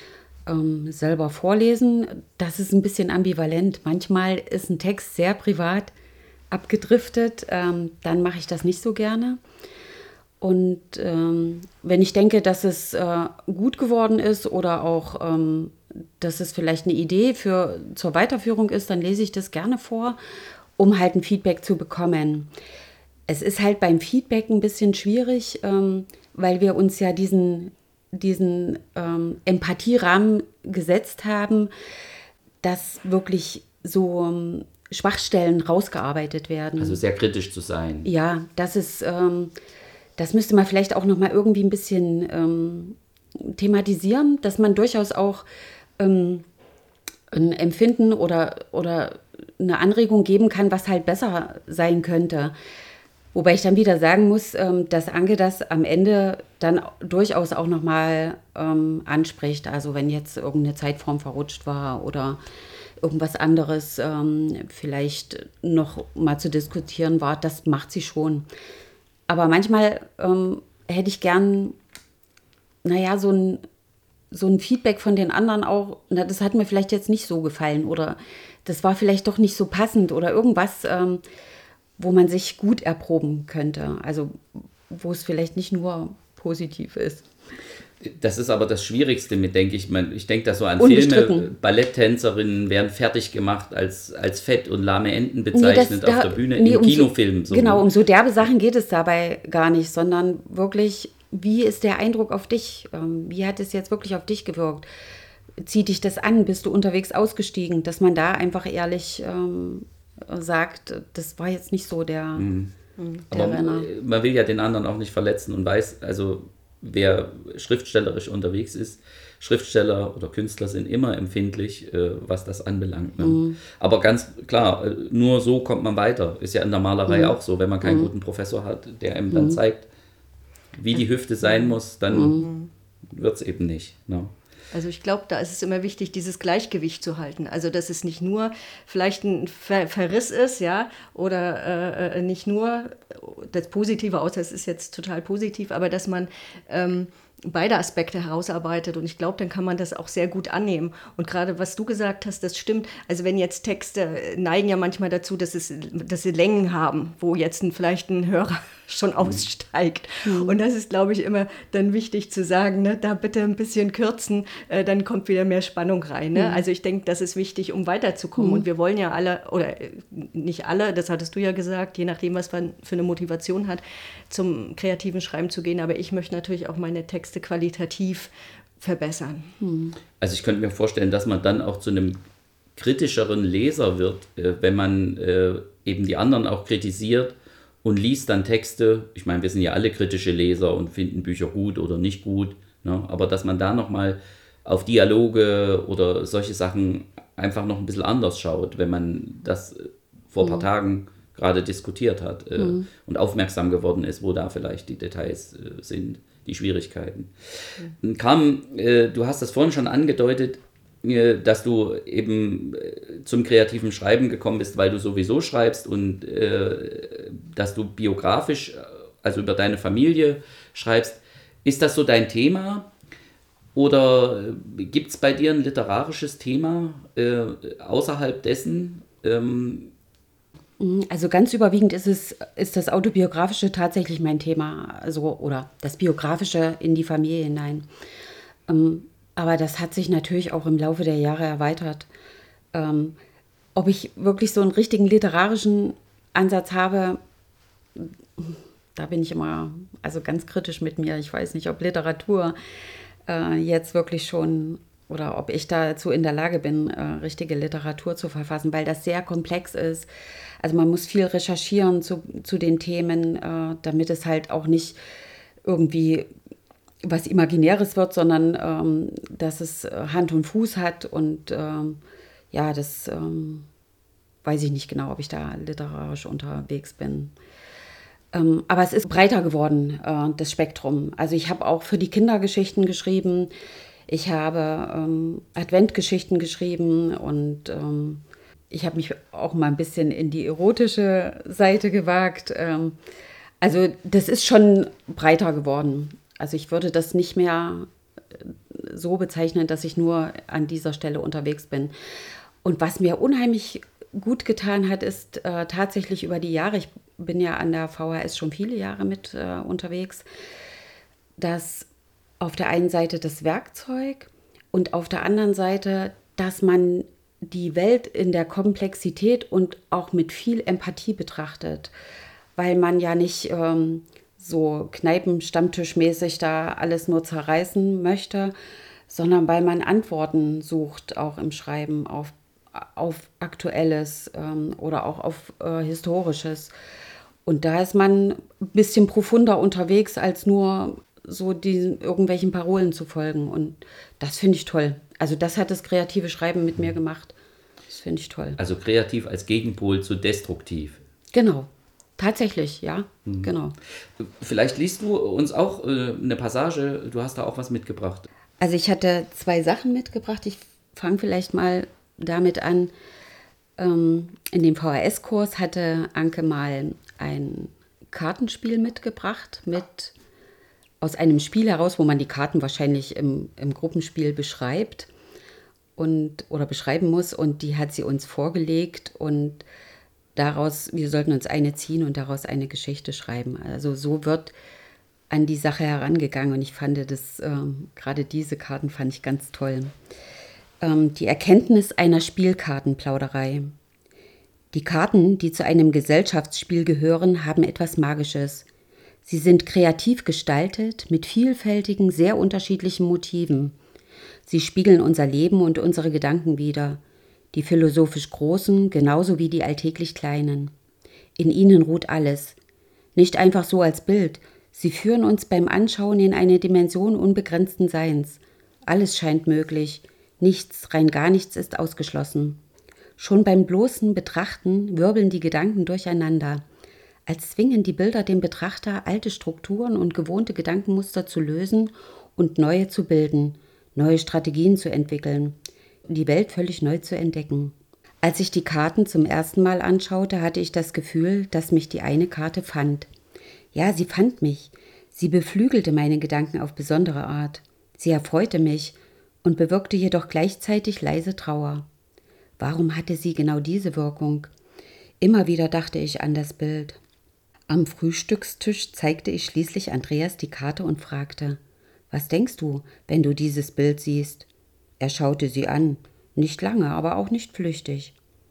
Ähm, selber vorlesen, das ist ein bisschen ambivalent. Manchmal ist ein Text sehr privat abgedriftet, ähm, dann mache ich das nicht so gerne. Und ähm, wenn ich denke, dass es äh, gut geworden ist oder auch, ähm, dass es vielleicht eine Idee für, zur Weiterführung ist, dann lese ich das gerne vor, um halt ein Feedback zu bekommen. Es ist halt beim Feedback ein bisschen schwierig, ähm, weil wir uns ja diesen diesen ähm, Empathierahmen gesetzt haben, dass wirklich so ähm, Schwachstellen rausgearbeitet werden. Also sehr kritisch zu sein. Ja, das ist, ähm, das müsste man vielleicht auch noch mal irgendwie ein bisschen ähm, thematisieren, dass man durchaus auch ähm, ein Empfinden oder, oder eine Anregung geben kann, was halt besser sein könnte. Wobei ich dann wieder sagen muss, dass Anke das am Ende dann durchaus auch nochmal ähm, anspricht. Also wenn jetzt irgendeine Zeitform verrutscht war oder irgendwas anderes ähm, vielleicht noch mal zu diskutieren war, das macht sie schon. Aber manchmal ähm, hätte ich gern, naja, so ein, so ein Feedback von den anderen auch, na, das hat mir vielleicht jetzt nicht so gefallen oder das war vielleicht doch nicht so passend oder irgendwas, ähm, wo man sich gut erproben könnte, also wo es vielleicht nicht nur positiv ist. Das ist aber das Schwierigste mit, denke ich. Ich denke da so an Filme, Balletttänzerinnen werden fertig gemacht als, als fett und lahme Enten bezeichnet nee, das, auf da, der Bühne, nee, in um Kinofilmen. So, genau, um so derbe Sachen geht es dabei gar nicht, sondern wirklich, wie ist der Eindruck auf dich? Wie hat es jetzt wirklich auf dich gewirkt? Zieht dich das an? Bist du unterwegs ausgestiegen? Dass man da einfach ehrlich ähm, sagt, das war jetzt nicht so der, mhm. der Aber Renner. Man will ja den anderen auch nicht verletzen und weiß, also wer schriftstellerisch unterwegs ist, Schriftsteller oder Künstler sind immer empfindlich, äh, was das anbelangt. Ne? Mhm. Aber ganz klar, nur so kommt man weiter. Ist ja in der Malerei mhm. auch so, wenn man keinen mhm. guten Professor hat, der einem dann mhm. zeigt, wie die Hüfte sein muss, dann mhm. wird es eben nicht. Ne? Also ich glaube, da ist es immer wichtig, dieses Gleichgewicht zu halten. Also dass es nicht nur vielleicht ein Ver- Verriss ist, ja, oder äh, nicht nur das Positive, außer es ist jetzt total positiv, aber dass man ähm, beide Aspekte herausarbeitet und ich glaube, dann kann man das auch sehr gut annehmen. Und gerade was du gesagt hast, das stimmt. Also wenn jetzt Texte neigen ja manchmal dazu, dass, es, dass sie Längen haben, wo jetzt ein, vielleicht ein Hörer schon aussteigt. Mhm. Und das ist, glaube ich, immer dann wichtig zu sagen, ne, da bitte ein bisschen kürzen, äh, dann kommt wieder mehr Spannung rein. Ne? Mhm. Also ich denke, das ist wichtig, um weiterzukommen. Mhm. Und wir wollen ja alle, oder nicht alle, das hattest du ja gesagt, je nachdem, was man für eine Motivation hat, zum kreativen Schreiben zu gehen. Aber ich möchte natürlich auch meine Texte qualitativ verbessern. Mhm. Also ich könnte mir vorstellen, dass man dann auch zu einem kritischeren Leser wird, äh, wenn man äh, eben die anderen auch kritisiert und liest dann Texte. Ich meine, wir sind ja alle kritische Leser und finden Bücher gut oder nicht gut, ne? Aber dass man da nochmal auf Dialoge oder solche Sachen einfach noch ein bisschen anders schaut, wenn man das vor ein paar mhm. Tagen gerade diskutiert hat äh, mhm. und aufmerksam geworden ist, wo da vielleicht die Details äh, sind, die Schwierigkeiten. Mhm. Carmen, äh, du hast das vorhin schon angedeutet, äh, dass du eben äh, zum kreativen Schreiben gekommen bist, weil du sowieso schreibst und äh, dass du biografisch, also über deine Familie schreibst. Ist das so dein Thema? Oder gibt es bei dir ein literarisches Thema äh, außerhalb dessen? Ähm, Also ganz überwiegend ist es ist das Autobiografische tatsächlich mein Thema, also oder das Biografische in die Familie hinein. Ähm, aber das hat sich natürlich auch im Laufe der Jahre erweitert. Ähm, ob ich wirklich so einen richtigen literarischen Ansatz habe, da bin ich immer also ganz kritisch mit mir. Ich weiß nicht, ob Literatur äh, jetzt wirklich schon oder ob ich dazu in der Lage bin, äh, richtige Literatur zu verfassen, weil das sehr komplex ist. Also man muss viel recherchieren zu, zu den Themen, äh, damit es halt auch nicht irgendwie was Imaginäres wird, sondern ähm, dass es Hand und Fuß hat. Und ähm, ja, das ähm, weiß ich nicht genau, ob ich da literarisch unterwegs bin. Ähm, aber es ist breiter geworden, äh, das Spektrum. Also ich habe auch für die Kinder Geschichten geschrieben. Ich habe ähm, Adventgeschichten geschrieben und ähm, ich habe mich auch mal ein bisschen in die erotische Seite gewagt. Ähm, also das ist schon breiter geworden. Also ich würde das nicht mehr so bezeichnen, dass ich nur an dieser Stelle unterwegs bin. Und was mir unheimlich gut getan hat, ist äh, tatsächlich über die Jahre, ich bin ja an der V H S schon viele Jahre mit äh, unterwegs, dass auf der einen Seite das Werkzeug und auf der anderen Seite, dass man die Welt in der Komplexität und auch mit viel Empathie betrachtet, weil man ja nicht ähm, so Kneipen-Stammtischmäßig da alles nur zerreißen möchte, sondern weil man Antworten sucht, auch im Schreiben auf, auf Aktuelles ähm, oder auch auf äh, Historisches. Und da ist man ein bisschen profunder unterwegs, als nur so diesen irgendwelchen Parolen zu folgen. Und das finde ich toll. Also das hat das kreative Schreiben mit mir gemacht. Das finde ich toll. Also kreativ als Gegenpol zu destruktiv. Genau. Tatsächlich, ja, mhm. genau. Vielleicht liest du uns auch äh, eine Passage, du hast da auch was mitgebracht. Also ich hatte zwei Sachen mitgebracht. Ich fange vielleicht mal damit an. Ähm, in dem V H S-Kurs hatte Anke mal ein Kartenspiel mitgebracht, mit aus einem Spiel heraus, wo man die Karten wahrscheinlich im, im Gruppenspiel beschreibt und, oder beschreiben muss. Und die hat sie uns vorgelegt und daraus, wir sollten uns eine ziehen und daraus eine Geschichte schreiben. Also so wird an die Sache herangegangen und ich fand das, ähm, gerade diese Karten fand ich ganz toll. Ähm, die Erkenntnis einer Spielkartenplauderei. Die Karten, die zu einem Gesellschaftsspiel gehören, haben etwas Magisches. Sie sind kreativ gestaltet, mit vielfältigen, sehr unterschiedlichen Motiven. Sie spiegeln unser Leben und unsere Gedanken wider. Die philosophisch Großen genauso wie die alltäglich Kleinen. In ihnen ruht alles. Nicht einfach so als Bild. Sie führen uns beim Anschauen in eine Dimension unbegrenzten Seins. Alles scheint möglich. Nichts, rein gar nichts ist ausgeschlossen. Schon beim bloßen Betrachten wirbeln die Gedanken durcheinander. Als zwingen die Bilder den Betrachter, alte Strukturen und gewohnte Gedankenmuster zu lösen und neue zu bilden, neue Strategien zu entwickeln. Die Welt völlig neu zu entdecken. Als ich die Karten zum ersten Mal anschaute, hatte ich das Gefühl, dass mich die eine Karte fand. Ja, sie fand mich. Sie beflügelte meine Gedanken auf besondere Art. Sie erfreute mich und bewirkte jedoch gleichzeitig leise Trauer. Warum hatte sie genau diese Wirkung? Immer wieder dachte ich an das Bild. Am Frühstückstisch zeigte ich schließlich Andreas die Karte und fragte: »Was denkst du, wenn du dieses Bild siehst?« Er schaute sie an, nicht lange, aber auch nicht flüchtig.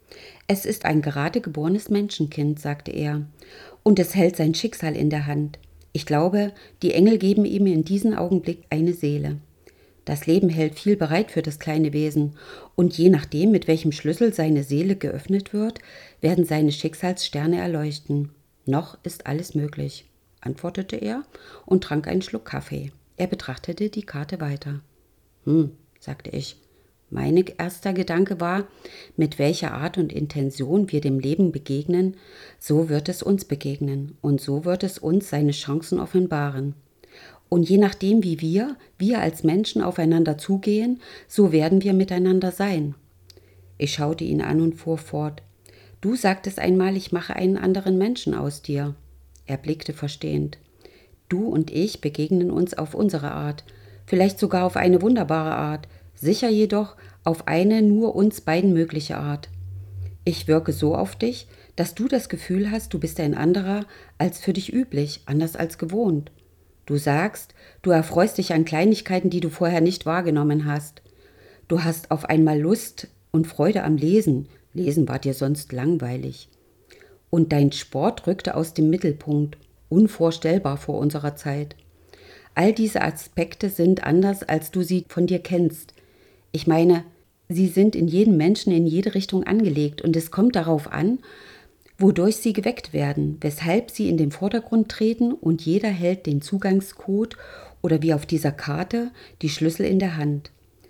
»Es ist ein gerade geborenes Menschenkind«, sagte er, »und es hält sein Schicksal in der Hand. Ich glaube, die Engel geben ihm in diesem Augenblick eine Seele. Das Leben hält viel bereit für das kleine Wesen, und je nachdem, mit welchem Schlüssel seine Seele geöffnet wird, werden seine Schicksalssterne erleuchten. Noch ist alles möglich«, antwortete er und trank einen Schluck Kaffee. Er betrachtete die Karte weiter. »Hm«, sagte ich. Mein erster Gedanke war, mit welcher Art und Intention wir dem Leben begegnen, so wird es uns begegnen und so wird es uns seine Chancen offenbaren. Und je nachdem, wie wir, wir als Menschen aufeinander zugehen, so werden wir miteinander sein. Ich schaute ihn an und fuhr fort. Du sagtest einmal, ich mache einen anderen Menschen aus dir. Er blickte verstehend. Du und ich begegnen uns auf unsere Art, vielleicht sogar auf eine wunderbare Art, sicher jedoch auf eine nur uns beiden mögliche Art. Ich wirke so auf dich, dass du das Gefühl hast, du bist ein anderer als für dich üblich, anders als gewohnt. Du sagst, du erfreust dich an Kleinigkeiten, die du vorher nicht wahrgenommen hast. Du hast auf einmal Lust und Freude am Lesen. Lesen war dir sonst langweilig. Und dein Sport rückte aus dem Mittelpunkt, unvorstellbar vor unserer Zeit. All diese Aspekte sind anders, als du sie von dir kennst. Ich meine, sie sind in jedem Menschen in jede Richtung angelegt und es kommt darauf an, wodurch sie geweckt werden, weshalb sie in den Vordergrund treten und jeder hält den Zugangscode oder wie auf dieser Karte die Schlüssel in der Hand.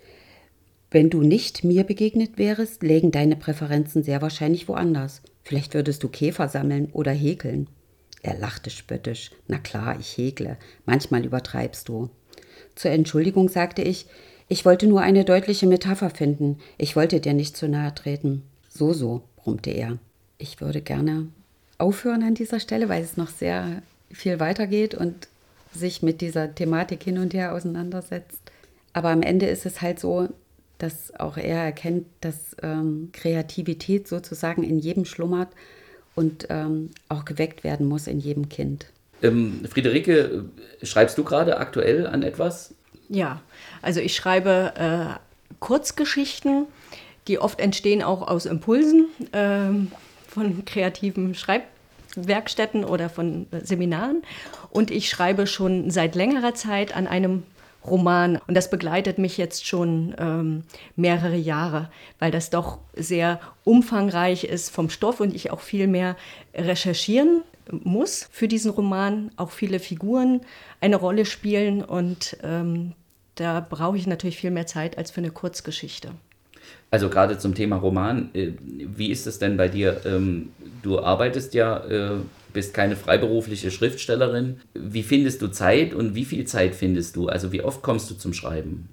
Wenn du nicht mir begegnet wärst, lägen deine Präferenzen sehr wahrscheinlich woanders. Vielleicht würdest du Käfer sammeln oder häkeln. Er lachte spöttisch. Na klar, ich häkle. Manchmal übertreibst du. Zur Entschuldigung sagte ich, ich wollte nur eine deutliche Metapher finden. Ich wollte dir nicht zu nahe treten. So, so, brummte er. Ich würde gerne aufhören an dieser Stelle, weil es noch sehr viel weitergeht und sich mit dieser Thematik hin und her auseinandersetzt. Aber am Ende ist es halt so, dass auch er erkennt, dass ähm, Kreativität sozusagen in jedem schlummert und ähm, auch geweckt werden muss in jedem Kind. Ähm, Friederike, schreibst du gerade aktuell an etwas? Ja, also ich schreibe äh, Kurzgeschichten, die oft entstehen auch aus Impulsen äh, von kreativen Schreibwerkstätten oder von äh, Seminaren. Und ich schreibe schon seit längerer Zeit an einem Roman. Und das begleitet mich jetzt schon ähm, mehrere Jahre, weil das doch sehr umfangreich ist vom Stoff und ich auch viel mehr recherchieren muss für diesen Roman. Auch viele Figuren eine Rolle spielen und ähm, da brauche ich natürlich viel mehr Zeit als für eine Kurzgeschichte. Also gerade zum Thema Roman, äh, wie ist es denn bei dir? Ähm, du arbeitest ja, äh, bist keine freiberufliche Schriftstellerin. Wie findest du Zeit und wie viel Zeit findest du? Also wie oft kommst du zum Schreiben?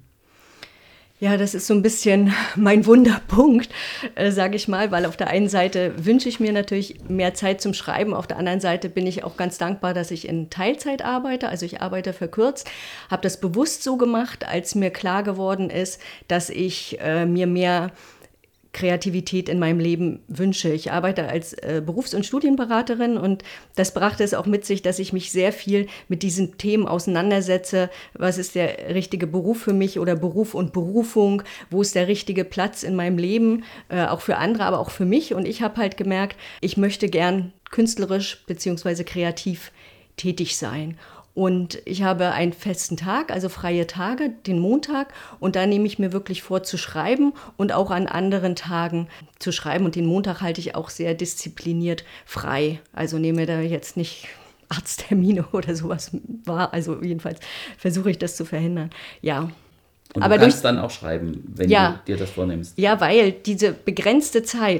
Ja, das ist so ein bisschen mein Wunderpunkt, äh, sage ich mal, weil auf der einen Seite wünsche ich mir natürlich mehr Zeit zum Schreiben, auf der anderen Seite bin ich auch ganz dankbar, dass ich in Teilzeit arbeite, also ich arbeite verkürzt, habe das bewusst so gemacht, als mir klar geworden ist, dass ich äh, mir mehr Kreativität in meinem Leben wünsche. Ich arbeite als äh, Berufs- und Studienberaterin und das brachte es auch mit sich, dass ich mich sehr viel mit diesen Themen auseinandersetze. Was ist der richtige Beruf für mich oder Beruf und Berufung? Wo ist der richtige Platz in meinem Leben? Äh, auch für andere, aber auch für mich. Und ich habe halt gemerkt, ich möchte gern künstlerisch bzw. kreativ tätig sein. Und ich habe einen festen Tag, also freie Tage, den Montag. Und da nehme ich mir wirklich vor zu schreiben und auch an anderen Tagen zu schreiben. Und den Montag halte ich auch sehr diszipliniert frei. Also nehme da jetzt nicht Arzttermine oder sowas wahr. Also jedenfalls versuche ich das zu verhindern. Ja. Und aber du kannst durch, dann auch schreiben, wenn ja, du dir das vornimmst. Ja, weil diese begrenzte Zeit,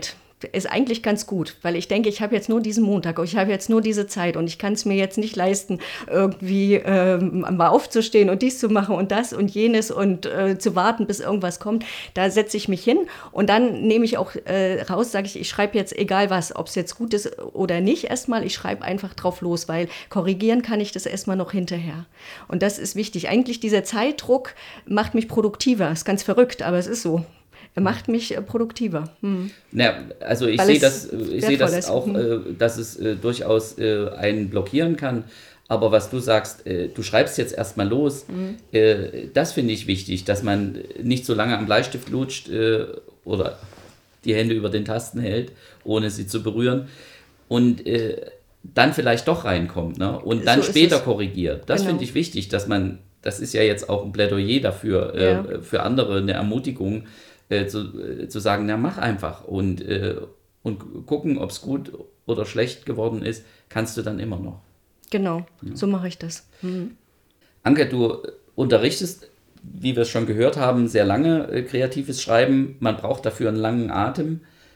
ist eigentlich ganz gut, weil ich denke, ich habe jetzt nur diesen Montag, ich habe jetzt nur diese Zeit und ich kann es mir jetzt nicht leisten, irgendwie ähm, mal aufzustehen und dies zu machen und das und jenes und äh, zu warten, bis irgendwas kommt. Da setze ich mich hin und dann nehme ich auch äh, raus, sage ich, ich schreibe jetzt egal was, ob es jetzt gut ist oder nicht erstmal, ich schreibe einfach drauf los, weil korrigieren kann ich das erstmal noch hinterher. Und das ist wichtig. Eigentlich dieser Zeitdruck macht mich produktiver. Ist ganz verrückt, aber es ist so. Er macht mich äh, produktiver. Hm. Ja, also ich sehe das, ich sehe das auch, äh, dass es äh, durchaus äh, einen blockieren kann. Aber was du sagst, äh, du schreibst jetzt erstmal los, mhm. äh, das finde ich wichtig, dass man nicht so lange am Bleistift lutscht äh, oder die Hände über den Tasten hält, ohne sie zu berühren. Und äh, dann vielleicht doch reinkommt, ne? Und dann so später korrigiert. Das genau. finde ich wichtig, dass man, das ist ja jetzt auch ein Plädoyer dafür, ja. äh, für andere eine Ermutigung, Äh, zu, äh, zu sagen, na mach einfach und, äh, und gucken, ob es gut oder schlecht geworden ist, kannst du dann immer noch. Genau, ja. So mache ich das. Mhm. Anke, du unterrichtest, wie wir es schon gehört haben, sehr lange äh, kreatives Schreiben. Man braucht dafür einen langen Atem.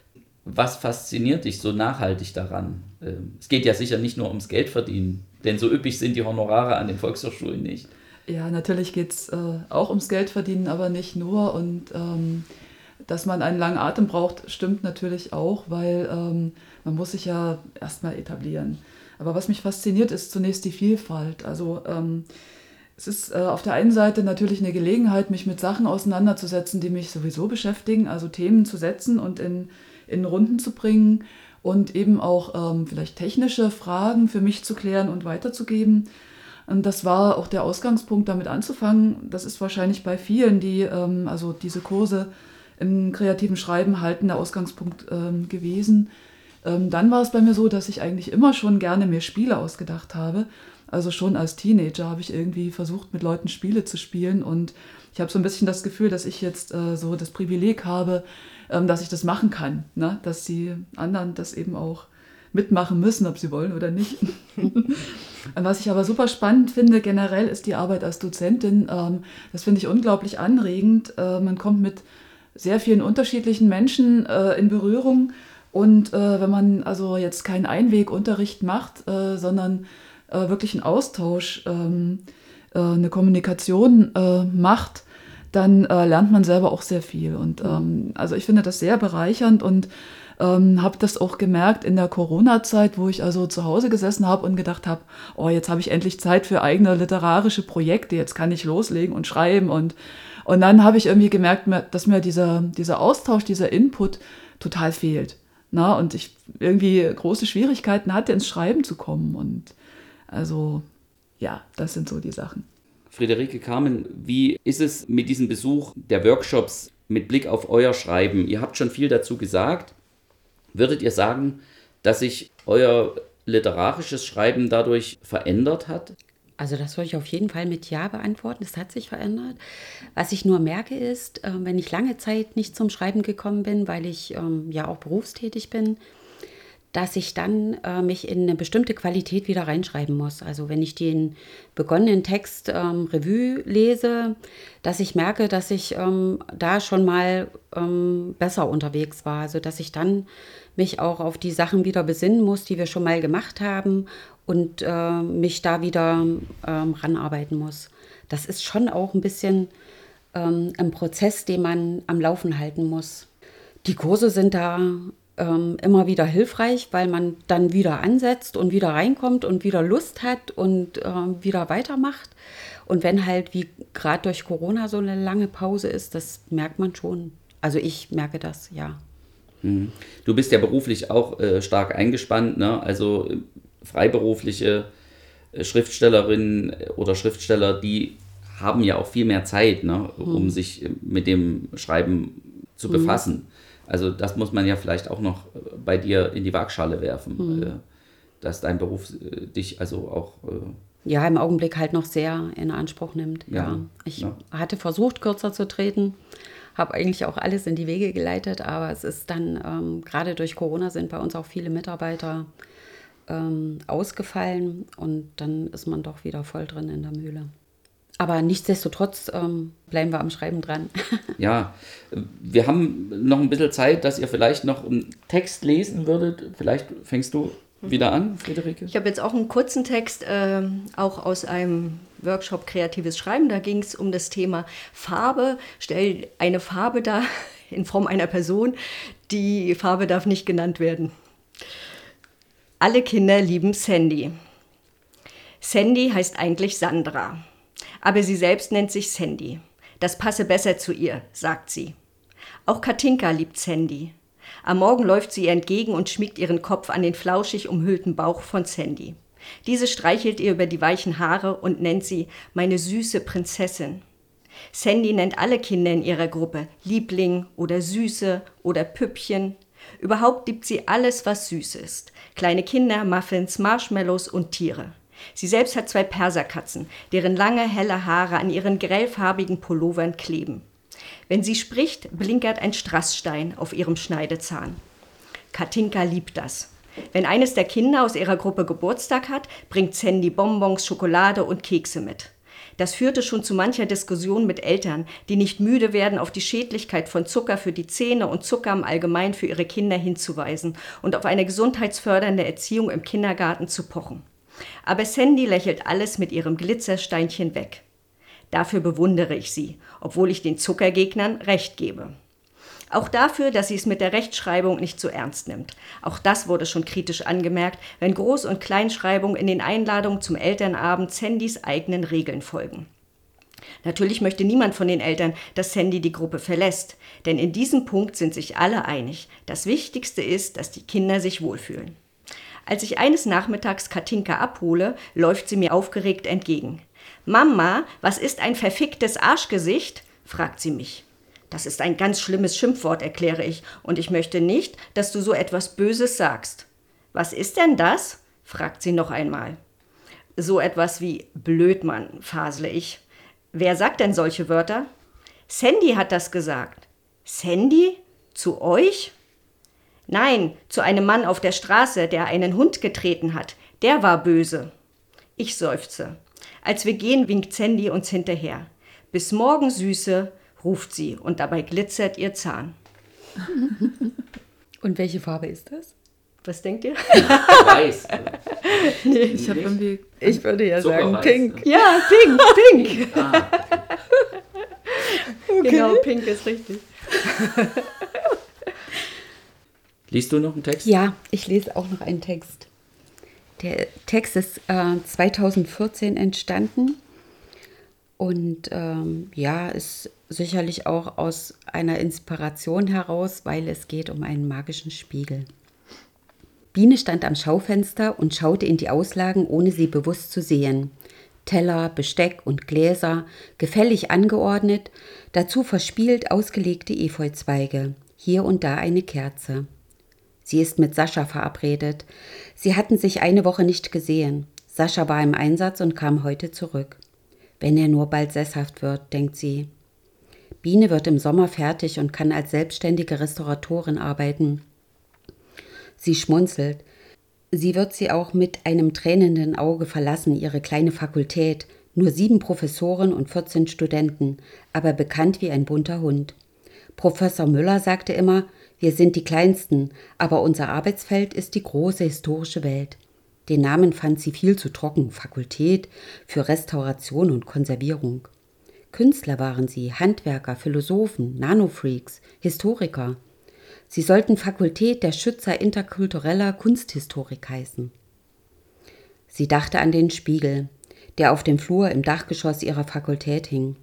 Was fasziniert dich so nachhaltig daran? Ähm, es geht ja sicher nicht nur ums Geldverdienen, denn so üppig sind die Honorare an den Volkshochschulen nicht. Ja, natürlich geht es äh, auch ums Geldverdienen, aber nicht nur. Und ähm, dass man einen langen Atem braucht, stimmt natürlich auch, weil ähm, man muss sich ja erstmal etablieren. Aber was mich fasziniert, ist zunächst die Vielfalt. Also ähm, es ist äh, auf der einen Seite natürlich eine Gelegenheit, mich mit Sachen auseinanderzusetzen, die mich sowieso beschäftigen, also Themen zu setzen und in, in Runden zu bringen und eben auch ähm, vielleicht technische Fragen für mich zu klären und weiterzugeben. Und das war auch der Ausgangspunkt, damit anzufangen. Das ist wahrscheinlich bei vielen, die ähm, also diese Kurse im kreativen Schreiben halten, der Ausgangspunkt ähm, gewesen. Ähm, dann war es bei mir so, dass ich eigentlich immer schon gerne mir Spiele ausgedacht habe. Also schon als Teenager habe ich irgendwie versucht, mit Leuten Spiele zu spielen. Und ich habe so ein bisschen das Gefühl, dass ich jetzt äh, so das Privileg habe, ähm, dass ich das machen kann. Ne? Dass die anderen das eben auch mitmachen müssen, ob sie wollen oder nicht. Was ich aber super spannend finde generell, ist die Arbeit als Dozentin. Ähm, das finde ich unglaublich anregend. Äh, man kommt mit sehr vielen unterschiedlichen Menschen äh, in Berührung. Und äh, wenn man also jetzt keinen Einwegunterricht macht, äh, sondern äh, wirklich einen Austausch, ähm, äh, eine Kommunikation äh, macht, dann äh, lernt man selber auch sehr viel. Und ähm, also ich finde das sehr bereichernd und ähm, habe das auch gemerkt in der Corona-Zeit, wo ich also zu Hause gesessen habe und gedacht habe, oh, jetzt habe ich endlich Zeit für eigene literarische Projekte, jetzt kann ich loslegen und schreiben. Und, und dann habe ich irgendwie gemerkt, dass mir dieser, dieser Austausch, dieser Input total fehlt. Na, und ich irgendwie große Schwierigkeiten hatte, ins Schreiben zu kommen. Und also, ja, das sind so die Sachen. Friederike Carmen, wie ist es mit diesem Besuch der Workshops mit Blick auf euer Schreiben? Ihr habt schon viel dazu gesagt. Würdet ihr sagen, dass sich euer literarisches Schreiben dadurch verändert hat? Also das würde ich auf jeden Fall mit Ja beantworten. Es hat sich verändert. Was ich nur merke ist, äh, wenn ich lange Zeit nicht zum Schreiben gekommen bin, weil ich ähm, ja auch berufstätig bin, dass ich dann äh, mich in eine bestimmte Qualität wieder reinschreiben muss. Also wenn ich den begonnenen Text ähm, Revue lese, dass ich merke, dass ich ähm, da schon mal ähm, besser unterwegs war. Also dass ich dann mich auch auf die Sachen wieder besinnen muss, die wir schon mal gemacht haben und äh, mich da wieder ähm, ranarbeiten muss. Das ist schon auch ein bisschen ähm, ein Prozess, den man am Laufen halten muss. Die Kurse sind da ähm, immer wieder hilfreich, weil man dann wieder ansetzt und wieder reinkommt und wieder Lust hat und äh, wieder weitermacht. Und wenn halt wie gerade durch Corona so eine lange Pause ist, das merkt man schon. Also ich merke das, ja. Du bist ja beruflich auch äh, stark eingespannt, ne? Also äh, freiberufliche äh, Schriftstellerinnen oder Schriftsteller, die haben ja auch viel mehr Zeit, ne? um hm. sich äh, mit dem Schreiben zu befassen. Hm. Also das muss man ja vielleicht auch noch bei dir in die Waagschale werfen, hm. äh, dass dein Beruf äh, dich also auch... Äh, ja, im Augenblick halt noch sehr in Anspruch nimmt. Ja, ja. Ich ja. hatte versucht, kürzer zu treten. Habe eigentlich auch alles in die Wege geleitet, aber es ist dann, ähm, gerade durch Corona sind bei uns auch viele Mitarbeiter ähm, ausgefallen und dann ist man doch wieder voll drin in der Mühle. Aber nichtsdestotrotz ähm, bleiben wir am Schreiben dran. Ja, wir haben noch ein bisschen Zeit, dass ihr vielleicht noch einen Text lesen würdet. Vielleicht fängst du wieder an, Friederike? Ich habe jetzt auch einen kurzen Text, äh, auch aus einem Workshop Kreatives Schreiben. Da ging es um das Thema Farbe. Stell eine Farbe dar in Form einer Person. Die Farbe darf nicht genannt werden. Alle Kinder lieben Sandy. Sandy heißt eigentlich Sandra. Aber sie selbst nennt sich Sandy. Das passe besser zu ihr, sagt sie. Auch Katinka liebt Sandy. Am Morgen läuft sie ihr entgegen und schmiegt ihren Kopf an den flauschig umhüllten Bauch von Sandy. Diese streichelt ihr über die weichen Haare und nennt sie meine süße Prinzessin. Sandy nennt alle Kinder in ihrer Gruppe Liebling oder Süße oder Püppchen. Überhaupt liebt sie alles, was süß ist. Kleine Kinder, Muffins, Marshmallows und Tiere. Sie selbst hat zwei Perserkatzen, deren lange, helle Haare an ihren grellfarbigen Pullovern kleben. Wenn sie spricht, blinkert ein Strassstein auf ihrem Schneidezahn. Katinka liebt das. Wenn eines der Kinder aus ihrer Gruppe Geburtstag hat, bringt Sandy Bonbons, Schokolade und Kekse mit. Das führte schon zu mancher Diskussion mit Eltern, die nicht müde werden, auf die Schädlichkeit von Zucker für die Zähne und Zucker im Allgemeinen für ihre Kinder hinzuweisen und auf eine gesundheitsfördernde Erziehung im Kindergarten zu pochen. Aber Sandy lächelt alles mit ihrem Glitzersteinchen weg. Dafür bewundere ich sie, obwohl ich den Zuckergegnern recht gebe. Auch dafür, dass sie es mit der Rechtschreibung nicht so ernst nimmt. Auch das wurde schon kritisch angemerkt, wenn Groß- und Kleinschreibung in den Einladungen zum Elternabend Sandys eigenen Regeln folgen. Natürlich möchte niemand von den Eltern, dass Sandy die Gruppe verlässt, denn in diesem Punkt sind sich alle einig. Das Wichtigste ist, dass die Kinder sich wohlfühlen. Als ich eines Nachmittags Katinka abhole, läuft sie mir aufgeregt entgegen. »Mama, was ist ein verficktes Arschgesicht?« fragt sie mich. »Das ist ein ganz schlimmes Schimpfwort«, erkläre ich, »und ich möchte nicht, dass du so etwas Böses sagst.« »Was ist denn das?« fragt sie noch einmal. »So etwas wie Blödmann«, fasle ich. »Wer sagt denn solche Wörter?« »Sandy hat das gesagt.« »Sandy? Zu euch?« »Nein, zu einem Mann auf der Straße, der einen Hund getreten hat. Der war böse.« Ich seufze. Als wir gehen, winkt Sandy uns hinterher. »Bis morgen, Süße«, ruft sie und dabei glitzert ihr Zahn. Und welche Farbe ist das? Was denkt ihr? Weiß. Nee, ich habe irgendwie. Ich würde ja sagen pink. Ja, pink, pink. Ah. Okay. Genau, pink ist richtig. Liest du noch einen Text? Ja, ich lese auch noch einen Text. Der Text ist äh, zweitausendvierzehn entstanden und ähm, ja, ist sicherlich auch aus einer Inspiration heraus, weil es geht um einen magischen Spiegel. Biene stand am Schaufenster und schaute in die Auslagen, ohne sie bewusst zu sehen. Teller, Besteck und Gläser, gefällig angeordnet, dazu verspielt ausgelegte Efeuzweige, hier und da eine Kerze. Sie ist mit Sascha verabredet. Sie hatten sich eine Woche nicht gesehen. Sascha war im Einsatz und kam heute zurück. Wenn er nur bald sesshaft wird, denkt sie. Biene wird im Sommer fertig und kann als selbstständige Restauratorin arbeiten. Sie schmunzelt. Sie wird sie auch mit einem tränenden Auge verlassen, ihre kleine Fakultät. Nur sieben Professoren und vierzehn Studenten, aber bekannt wie ein bunter Hund. Professor Müller sagte immer, wir sind die Kleinsten, aber unser Arbeitsfeld ist die große historische Welt. Den Namen fand sie viel zu trocken, Fakultät für Restauration und Konservierung. Künstler waren sie, Handwerker, Philosophen, Nanofreaks, Historiker. Sie sollten Fakultät der Schützer interkultureller Kunsthistorik heißen. Sie dachte an den Spiegel, der auf dem Flur im Dachgeschoss ihrer Fakultät hing.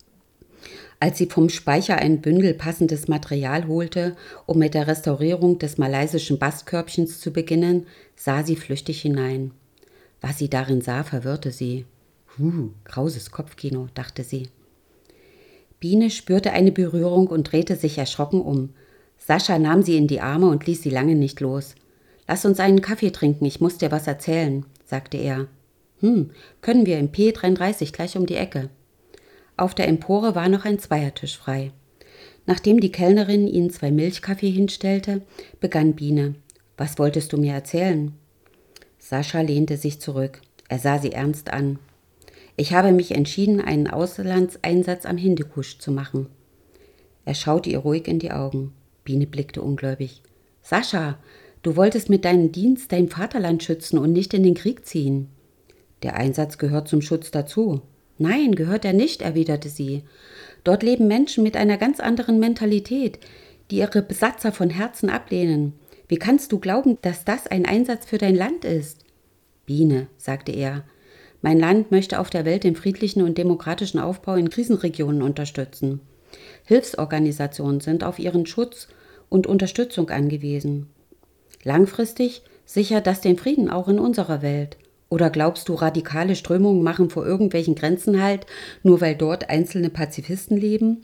Als sie vom Speicher ein Bündel passendes Material holte, um mit der Restaurierung des malaysischen Bastkörbchens zu beginnen, sah sie flüchtig hinein. Was sie darin sah, verwirrte sie. Huh, grauses Kopfkino, dachte sie. Biene spürte eine Berührung und drehte sich erschrocken um. Sascha nahm sie in die Arme und ließ sie lange nicht los. »Lass uns einen Kaffee trinken, ich muss dir was erzählen«, sagte er. »Hm, können wir im P dreiunddreißig gleich um die Ecke.« Auf der Empore war noch ein Zweiertisch frei. Nachdem die Kellnerin ihnen zwei Milchkaffee hinstellte, begann Biene. »Was wolltest du mir erzählen?« Sascha lehnte sich zurück. Er sah sie ernst an. Ich habe mich entschieden, einen Auslandseinsatz am Hindukusch zu machen. Er schaute ihr ruhig in die Augen. Biene blickte ungläubig. Sascha, du wolltest mit deinem Dienst dein Vaterland schützen und nicht in den Krieg ziehen. Der Einsatz gehört zum Schutz dazu. Nein, gehört er nicht, erwiderte sie. Dort leben Menschen mit einer ganz anderen Mentalität, die ihre Besatzer von Herzen ablehnen. Wie kannst du glauben, dass das ein Einsatz für dein Land ist? Biene, sagte er, mein Land möchte auf der Welt den friedlichen und demokratischen Aufbau in Krisenregionen unterstützen. Hilfsorganisationen sind auf ihren Schutz und Unterstützung angewiesen. Langfristig sichert das den Frieden auch in unserer Welt. Oder glaubst du, radikale Strömungen machen vor irgendwelchen Grenzen Halt, nur weil dort einzelne Pazifisten leben?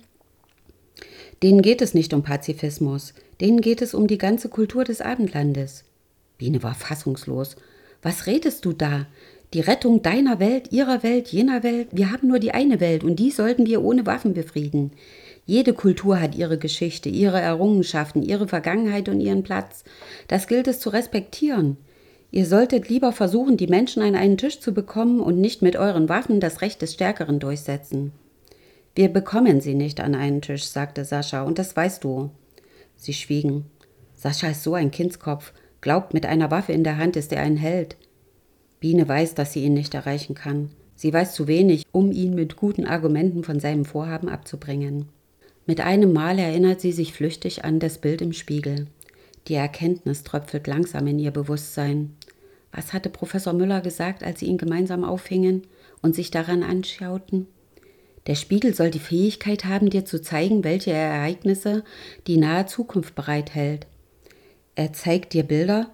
Denen geht es nicht um Pazifismus, denen geht es um die ganze Kultur des Abendlandes. Biene war fassungslos. Was redest du da? Die Rettung deiner Welt, ihrer Welt, jener Welt? Wir haben nur die eine Welt und die sollten wir ohne Waffen befrieden. Jede Kultur hat ihre Geschichte, ihre Errungenschaften, ihre Vergangenheit und ihren Platz. Das gilt es zu respektieren. Ihr solltet lieber versuchen, die Menschen an einen Tisch zu bekommen und nicht mit euren Waffen das Recht des Stärkeren durchsetzen. Wir bekommen sie nicht an einen Tisch, sagte Sascha, und das weißt du. Sie schwiegen. Sascha ist so ein Kindskopf, glaubt, mit einer Waffe in der Hand ist er ein Held. Biene weiß, dass sie ihn nicht erreichen kann. Sie weiß zu wenig, um ihn mit guten Argumenten von seinem Vorhaben abzubringen. Mit einem Mal erinnert sie sich flüchtig an das Bild im Spiegel. Die Erkenntnis tröpfelt langsam in ihr Bewusstsein. Was hatte Professor Müller gesagt, als sie ihn gemeinsam aufhingen und sich daran anschauten? Der Spiegel soll die Fähigkeit haben, dir zu zeigen, welche Ereignisse die nahe Zukunft bereithält. Er zeigt dir Bilder,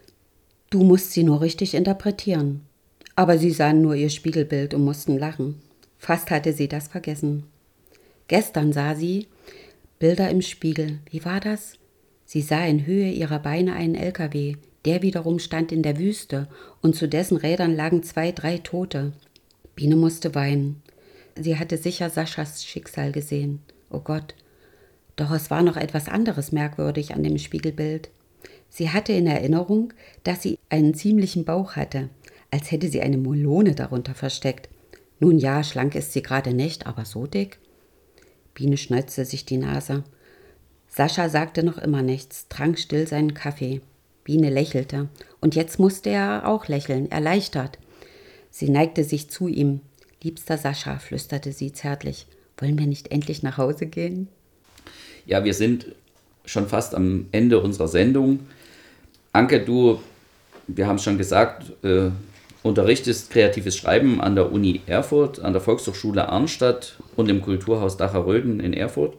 du musst sie nur richtig interpretieren. Aber sie sahen nur ihr Spiegelbild und mussten lachen. Fast hatte sie das vergessen. Gestern sah sie Bilder im Spiegel. Wie war das? Sie sah in Höhe ihrer Beine einen L K W, der wiederum stand in der Wüste und zu dessen Rädern lagen zwei, drei Tote. Biene musste weinen. Sie hatte sicher Saschas Schicksal gesehen. Oh Gott. Doch es war noch etwas anderes merkwürdig an dem Spiegelbild. Sie hatte in Erinnerung, dass sie einen ziemlichen Bauch hatte, als hätte sie eine Melone darunter versteckt. Nun ja, schlank ist sie gerade nicht, aber so dick. Biene schneuzte sich die Nase. Sascha sagte noch immer nichts, trank still seinen Kaffee. Biene lächelte. Und jetzt musste er auch lächeln, erleichtert. Sie neigte sich zu ihm. Liebster Sascha, flüsterte sie zärtlich, wollen wir nicht endlich nach Hause gehen? Ja, wir sind schon fast am Ende unserer Sendung. Anke, du, wir haben es schon gesagt, äh, unterrichtest kreatives Schreiben an der Uni Erfurt, an der Volkshochschule Arnstadt und im Kulturhaus Dacher-Röden in Erfurt.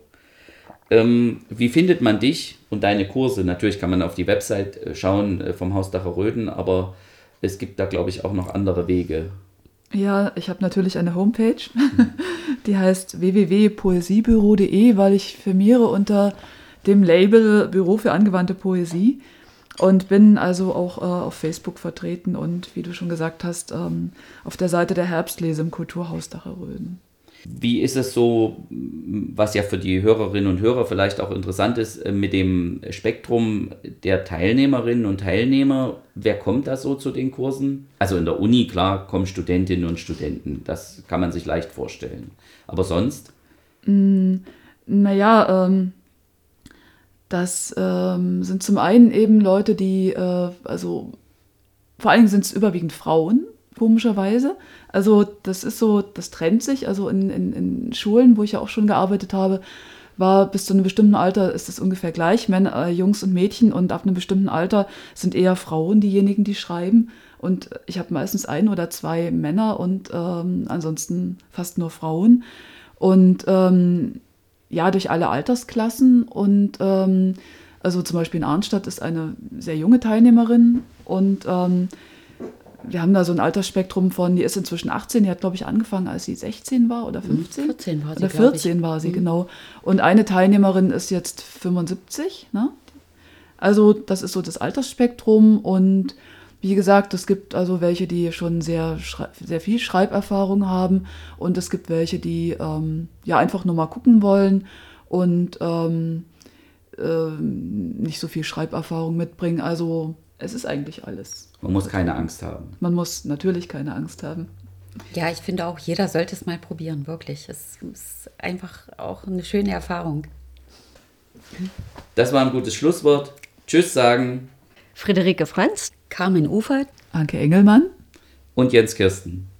Ähm, wie findet man dich und deine Kurse? Natürlich kann man auf die Website schauen äh, vom Haus Dacher-Röden, aber es gibt da, glaube ich, auch noch andere Wege. Ja, ich habe natürlich eine Homepage, die heißt w w w punkt poesiebüro punkt d e, weil ich firmiere unter dem Label Büro für angewandte Poesie und bin also auch äh, auf Facebook vertreten und, wie du schon gesagt hast, ähm, auf der Seite der Herbstlese im Kulturhaus Dacher-Röden. Wie ist es so, was ja für die Hörerinnen und Hörer vielleicht auch interessant ist, mit dem Spektrum der Teilnehmerinnen und Teilnehmer? Wer kommt da so zu den Kursen? Also in der Uni, klar, kommen Studentinnen und Studenten. Das kann man sich leicht vorstellen. Aber sonst? Mm, naja, ähm, das ähm, sind zum einen eben Leute, die, äh, also vor allen Dingen sind es überwiegend Frauen, komischerweise. Also das ist so, das trennt sich. Also in, in, in Schulen, wo ich ja auch schon gearbeitet habe, war bis zu einem bestimmten Alter ist es ungefähr gleich, Männer, äh, Jungs und Mädchen, und ab einem bestimmten Alter sind eher Frauen diejenigen, die schreiben. Und ich habe meistens ein oder zwei Männer und ähm, ansonsten fast nur Frauen. Und ähm, ja, durch alle Altersklassen. Und ähm, also zum Beispiel in Arnstadt ist eine sehr junge Teilnehmerin und ähm, wir haben da so ein Altersspektrum von, die ist inzwischen achtzehn, die hat, glaube ich, angefangen, als sie sechzehn war oder fünfzehn. vierzehn war sie, Oder vierzehn war sie, mhm. genau. Und eine Teilnehmerin ist jetzt fünfundsiebzig, ne? Also das ist so das Altersspektrum und wie gesagt, es gibt also welche, die schon sehr, sehr viel Schreiberfahrung haben und es gibt welche, die ähm, ja einfach nur mal gucken wollen und ähm, äh, nicht so viel Schreiberfahrung mitbringen. Also es ist eigentlich alles. Man muss keine Angst haben. Man muss natürlich keine Angst haben. Ja, ich finde auch, jeder sollte es mal probieren, wirklich. Es ist einfach auch eine schöne Erfahrung. Das war ein gutes Schlusswort. Tschüss sagen Friederike Franz, Carmen Ufert. Anke Engelmann. und Jens Kirsten.